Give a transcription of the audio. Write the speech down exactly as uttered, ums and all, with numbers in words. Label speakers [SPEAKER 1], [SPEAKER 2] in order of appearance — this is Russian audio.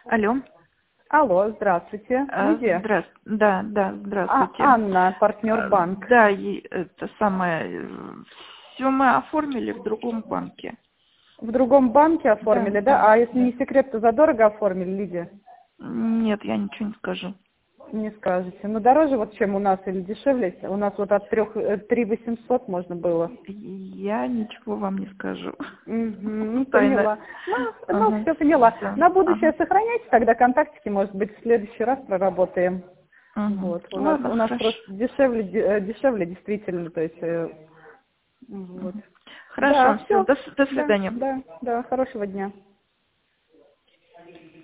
[SPEAKER 1] Алло.
[SPEAKER 2] Алло, здравствуйте.
[SPEAKER 1] А,
[SPEAKER 2] Лидия?
[SPEAKER 1] здра... Да, да, здравствуйте.
[SPEAKER 2] А, Анна, партнер
[SPEAKER 1] А,
[SPEAKER 2] банк.
[SPEAKER 1] Да, и это самое. Все мы оформили в другом банке.
[SPEAKER 2] В другом банке
[SPEAKER 1] Да,
[SPEAKER 2] оформили, да?
[SPEAKER 1] да,
[SPEAKER 2] А если
[SPEAKER 1] да.
[SPEAKER 2] не секрет, то задорого оформили, Лидия?
[SPEAKER 1] Нет, я ничего не скажу.
[SPEAKER 2] Не скажете. Ну, дороже вот, чем у нас, или дешевле? У нас вот от трех, три восемьсот можно было.
[SPEAKER 1] Я ничего вам не скажу.
[SPEAKER 2] Угу,
[SPEAKER 1] Тайна.
[SPEAKER 2] поняла. Ну, ну,
[SPEAKER 1] Ага.
[SPEAKER 2] все поняла.
[SPEAKER 1] Всё.
[SPEAKER 2] На будущее
[SPEAKER 1] Ага.
[SPEAKER 2] сохраняйте, тогда контактики, может быть, в следующий раз проработаем.
[SPEAKER 1] Ага.
[SPEAKER 2] Вот. У нас,
[SPEAKER 1] Ладно,
[SPEAKER 2] у нас
[SPEAKER 1] хорошо.
[SPEAKER 2] просто дешевле, де- э, дешевле действительно, то есть, э, вот.
[SPEAKER 1] Мгм.
[SPEAKER 2] Да,
[SPEAKER 1] Хорошо, все,
[SPEAKER 2] все.
[SPEAKER 1] до, с- до
[SPEAKER 2] Да,
[SPEAKER 1] свидания.
[SPEAKER 2] да, да, хорошего дня.